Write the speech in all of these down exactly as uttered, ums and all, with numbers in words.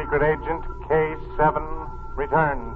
Secret Agent K seven returns.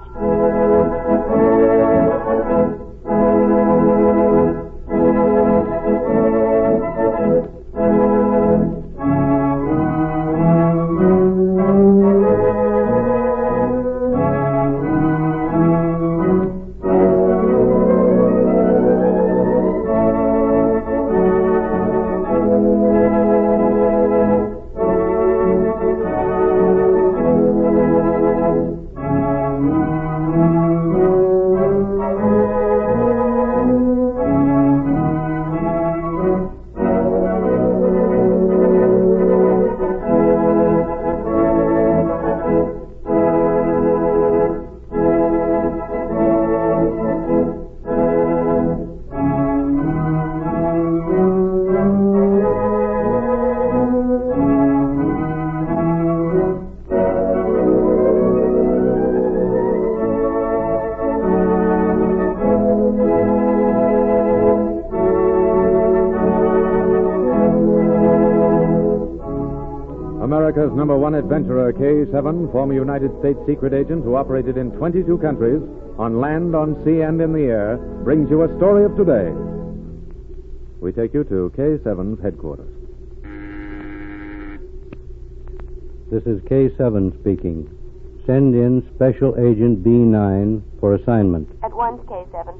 America's number one adventurer, K seven, former United States secret agent who operated in twenty-two countries, on land, on sea, and in the air, brings you a story of today. We take you to K seven's headquarters. This is K seven speaking. Send in Special Agent B nine for assignment. At once, K seven.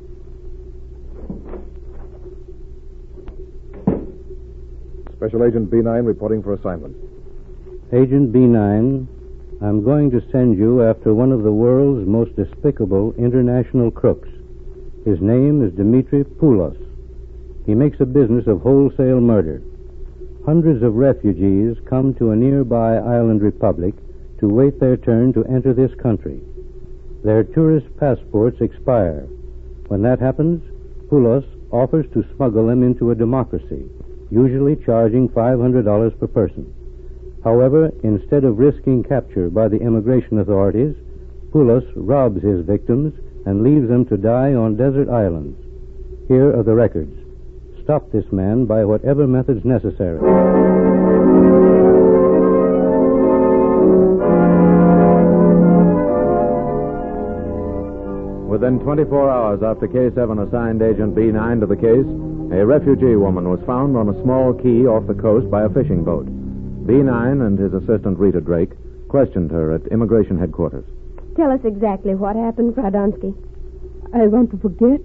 Special Agent B nine reporting for assignment. Agent B nine, I'm going to send you after one of the world's most despicable international crooks. His name is Dmitri Poulos. He makes a business of wholesale murder. Hundreds of refugees come to a nearby island republic to wait their turn to enter this country. Their tourist passports expire. When that happens, Poulos offers to smuggle them into a democracy, usually charging five hundred dollars per person. However, instead of risking capture by the immigration authorities, Poulos robs his victims and leaves them to die on desert islands. Here are the records. Stop this man by whatever methods necessary. Within twenty-four hours after K seven assigned Agent B nine to the case, a refugee woman was found on a small key off the coast by a fishing boat. B nine and his assistant Rita Drake questioned her at immigration headquarters. Tell us exactly what happened, Kradonsky. I want to forget.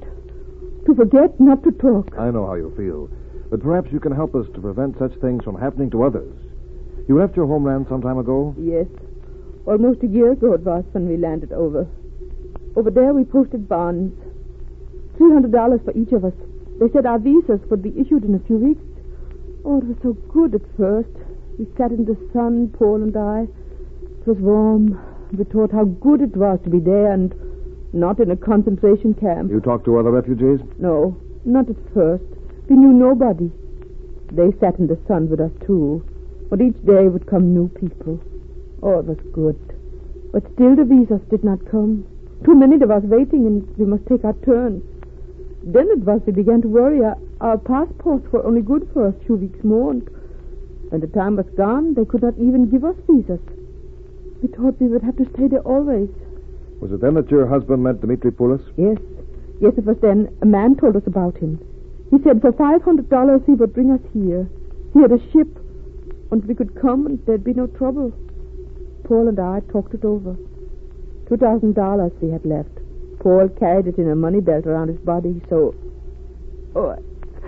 To forget, not to talk. I know how you feel, but perhaps you can help us to prevent such things from happening to others. You left your homeland some time ago? Yes. Almost a year ago it was when we landed over. Over there we posted bonds. three hundred dollars for each of us. They said our visas would be issued in a few weeks. Oh, it was so good at first. We sat in the sun, Paul and I. It was warm. We thought how good it was to be there and not in a concentration camp. You talked to other refugees? No, not at first. We knew nobody. They sat in the sun with us, too. But each day would come new people. Oh, it was good. But still the visas did not come. Too many of us waiting, and we must take our turn. Then it was we began to worry. Our, our passports were only good for a few weeks more, and when the time was gone, they could not even give us visas. We thought we would have to stay there always. Was it then that your husband met Dmitri Poulos? Yes. Yes, it was then. A man told us about him. He said for five hundred dollars he would bring us here. He had a ship, and we could come, and there'd be no trouble. Paul and I talked it over. Two thousand dollars we had left. Paul carried it in a money belt around his body, so... Oh, I,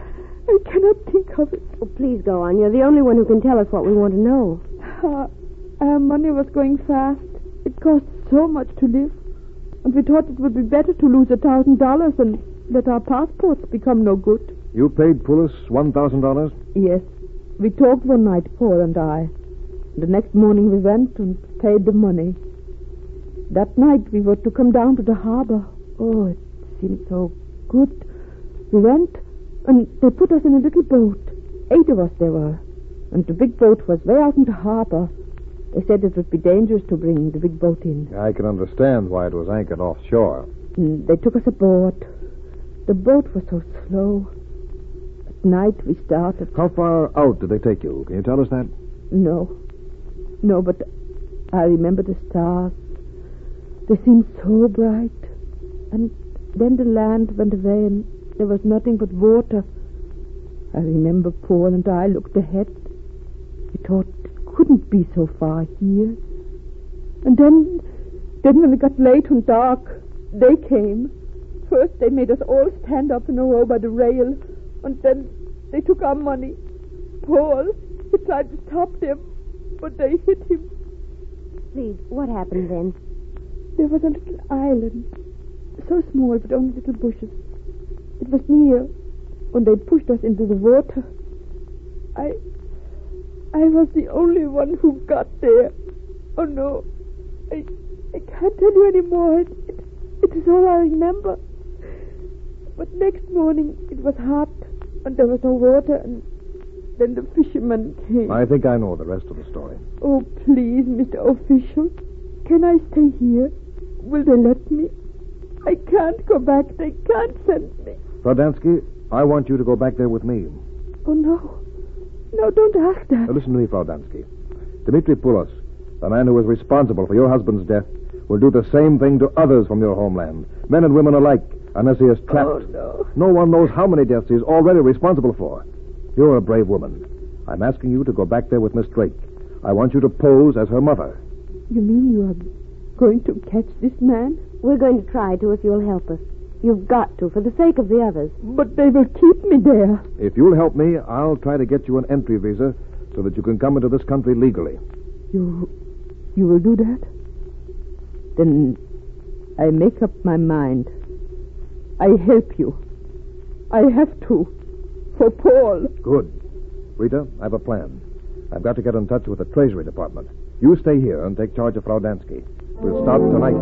I cannot think of it. Oh, please go on. You're the only one who can tell us what we want to know. Uh, our money was going fast. It cost so much to live. And we thought it would be better to lose a thousand dollars and let our passports become no good. You paid Poulos one thousand dollars? Yes. We talked one night, Paul and I. The next morning we went and paid the money. That night we were to come down to the harbor. Oh, it seemed so good. We went, and they put us in a little boat. Eight of us there were. And the big boat was way out in the harbor. They said it would be dangerous to bring the big boat in. I can understand why it was anchored offshore. And they took us aboard. The boat was so slow. At night we started. How far out did they take you? Can you tell us that? No. No, but I remember the stars. They seemed so bright. And then the land went away and there was nothing but water. I remember Paul and I looked ahead. We thought it couldn't be so far here. And then, then when it got late and dark, they came. First they made us all stand up in a row by the rail, and then they took our money. Paul, he tried to stop them, but they hit him. Please, what happened then? There was a little island, so small with only little bushes. It was near when they pushed us into the water. I, I was the only one who got there. Oh no, I, I can't tell you any more. It, it, it is all I remember. But next morning it was hot, and there was no water, and then the fishermen came. I think I know the rest of the story. Oh, please, Mister Official, can I stay here? Will they let me? I can't go back. They can't send me. Fraudansky, I want you to go back there with me. Oh, no. No, don't ask that. Now, listen to me, Fraudansky. Dmitri Poulos, the man who is responsible for your husband's death, will do the same thing to others from your homeland, men and women alike, unless he is trapped. Oh, no. No one knows how many deaths he is already responsible for. You're a brave woman. I'm asking you to go back there with Miss Drake. I want you to pose as her mother. You mean you are going to catch this man? We're going to try to if you'll help us. You've got to, for the sake of the others. But they will keep me there. If you'll help me, I'll try to get you an entry visa so that you can come into this country legally. You... you will do that? Then I make up my mind. I help you. I have to. For Paul. Good. Rita, I have a plan. I've got to get in touch with the Treasury Department. You stay here and take charge of Frau Dansky. We'll start tonight.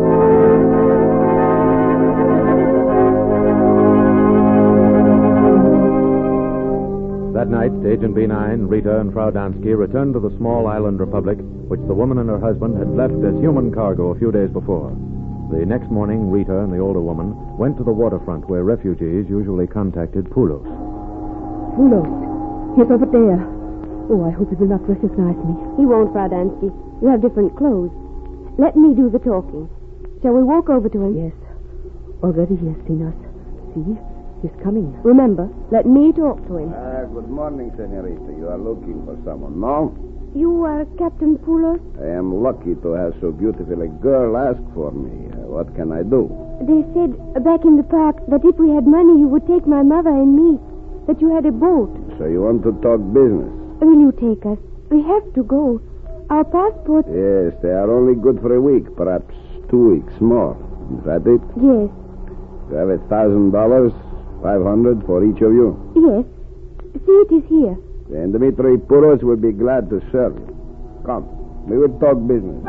That night, Agent B nine, Rita, and Frau Dansky returned to the small island republic which the woman and her husband had left as human cargo a few days before. The next morning, Rita and the older woman went to the waterfront where refugees usually contacted Poulos. Poulos, he's over there. Oh, I hope he will not recognize me. He won't, Frau Dansky. You have different clothes. Let me do the talking. Shall we walk over to him? Yes. Already he has seen us. See, he's coming. Remember, let me talk to him. Ah, good morning, senorita. You are looking for someone, no? You are Captain Poulos? I am lucky to have so beautiful a girl ask for me. Uh, what can I do? They said uh, back in the park that if we had money, you would take my mother and me. That you had a boat. So you want to talk business? Will you take us? We have to go. Our passports... Yes, they are only good for a week, perhaps two weeks more. Is that it? Yes. You have a thousand dollars, five hundred for each of you? Yes. See, it is here. Then Dmitri Poulos will be glad to serve you. Come, we will talk business.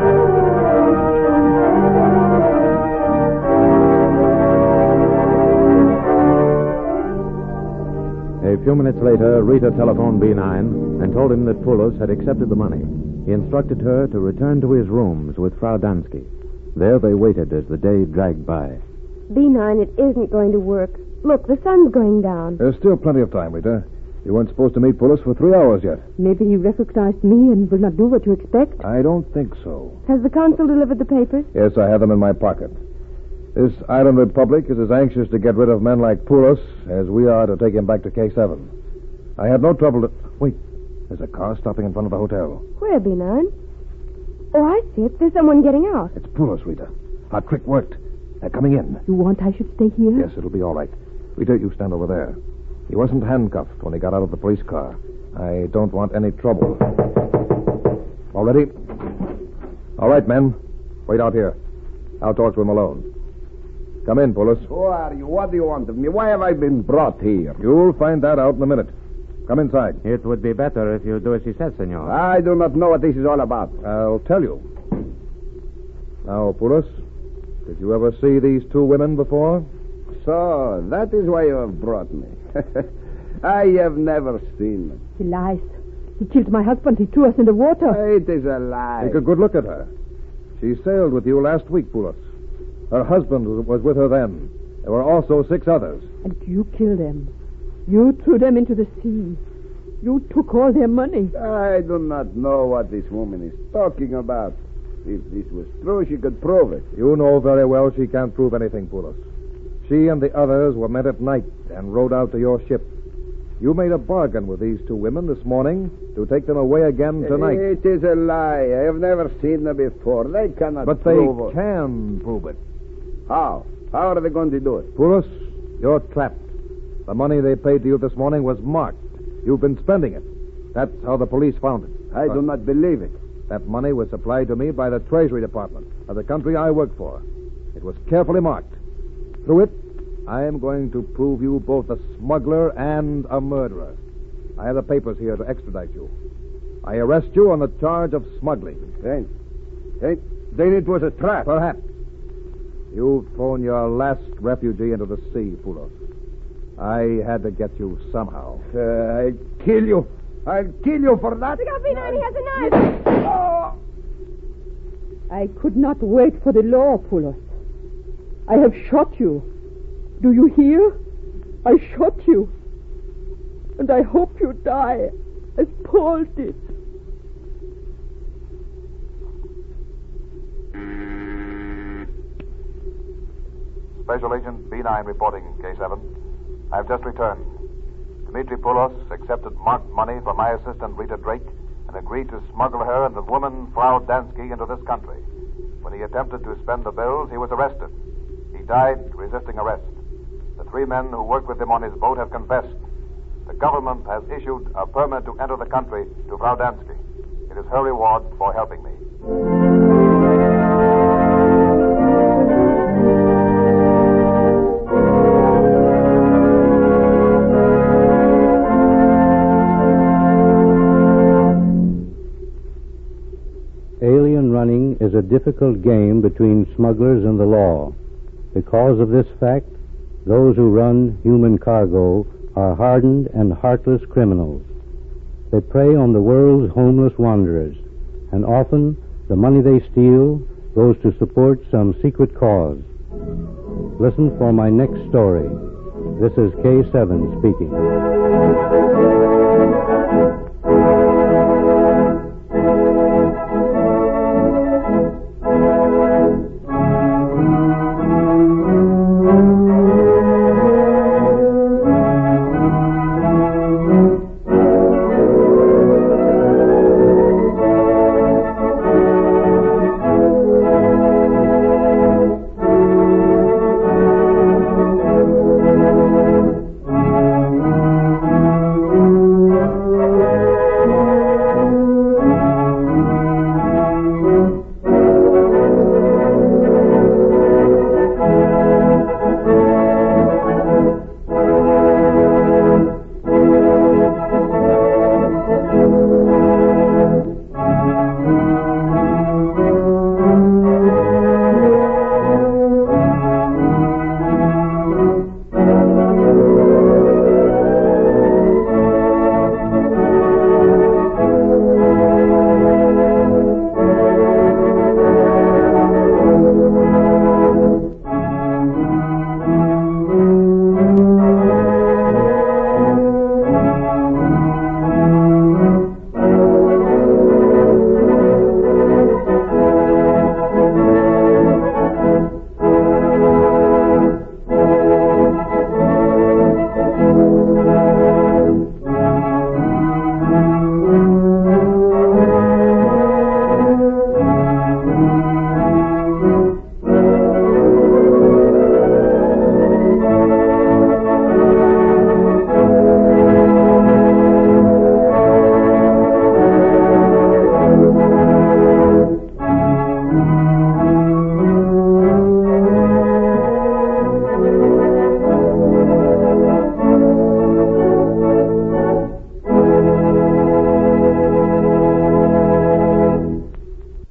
A few minutes later, Rita telephoned B nine and told him that Poulos had accepted the money. He instructed her to return to his rooms with Frau Dansky. There they waited as the day dragged by. B nine, it isn't going to work. Look, the sun's going down. There's still plenty of time, Rita. You weren't supposed to meet Poulos for three hours yet. Maybe he recognized me and will not do what you expect. I don't think so. Has the consul delivered the papers? Yes, I have them in my pocket. This island republic is as anxious to get rid of men like Poulos as we are to take him back to K seven. I had no trouble to... Wait, there's a car stopping in front of the hotel. Where, B nine? Oh, I see it. There's someone getting out. It's Poulos, Rita. Our trick worked. They're coming in. You want I should stay here? Yes, it'll be all right. Rita, you stand over there. He wasn't handcuffed when he got out of the police car. I don't want any trouble. All ready? All right, men. Wait out here. I'll talk to him alone. Come in, Poulos. Who are you? What do you want of me? Why have I been brought here? You'll find that out in a minute. Come inside. It would be better if you do as he says, senor. I do not know what this is all about. I'll tell you. Now, Poulos, did you ever see these two women before? So, that is why you have brought me. I have never seen them. He lies. He killed my husband. He threw us in the water. It is a lie. Take a good look at her. She sailed with you last week, Poulos. Her husband was with her then. There were also six others. And you killed them. You threw them into the sea. You took all their money. I do not know what this woman is talking about. If this was true, she could prove it. You know very well she can't prove anything, Poulos. She and the others were met at night and rowed out to your ship. You made a bargain with these two women this morning to take them away again tonight. It is a lie. I have never seen them before. They cannot But they prove it. can prove it. How? How are they going to do it? Poulos, you're trapped. The money they paid to you this morning was marked. You've been spending it. That's how the police found it. I But do not believe it. that money was supplied to me by the Treasury Department of the country I work for. It was carefully marked. Through it, I am going to prove you both a smuggler and a murderer. I have the papers here to extradite you. I arrest you on the charge of smuggling. Then, then, then it was a trap. Perhaps. You've thrown your last refugee into the sea, Poulos. I had to get you somehow. Uh, I'll kill you. I'll kill you for that. The Gambino, he has a knife. Oh. I could not wait for the law, Poulos. I have shot you. Do you hear? I shot you. And I hope you die, as Paul did. Special Agent B nine reporting, K seven. I've just returned. Dmitri Poulos accepted marked money from my assistant, Rita Drake, and agreed to smuggle her and the woman, Frau Dansky, into this country. When he attempted to spend the bills, he was arrested. He died resisting arrest. The three men who worked with him on his boat have confessed. The government has issued a permit to enter the country to Frau Dansky. It is her reward for helping me. Alien running is a difficult game between smugglers and the law. Because of this fact, those who run human cargo are hardened and heartless criminals. They prey on the world's homeless wanderers, and often the money they steal goes to support some secret cause. Listen for my next story. This is K seven speaking.